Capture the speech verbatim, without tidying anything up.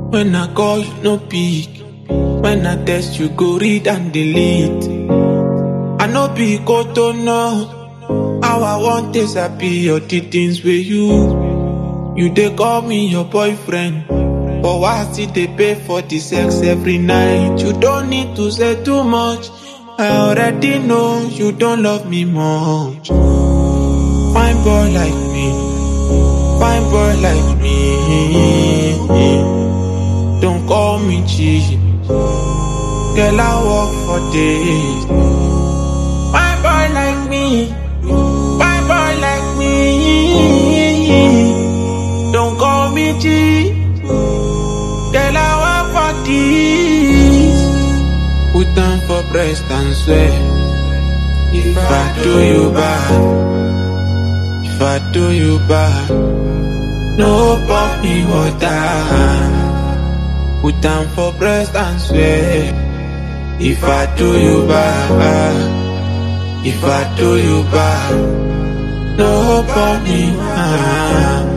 When I call, you no pick. When I text, you go read and delete. I no be koto no. How I want is I be your the things with you. You dey call me your boyfriend, but why still they pay for the sex every night? You don't need to say too much. I already know you don't love me much. Fine boy like me, fine boy like me. Don't call me cheap, girl, I work for days. Fine boy like me, fine boy like me. Don't call me cheap, girl, I work for this. Put down for breast and swear. If I do you bad, if I do you bad, no pump me water. Put down for breast and swear. If I do you bad, if I do you bad, no pump me water.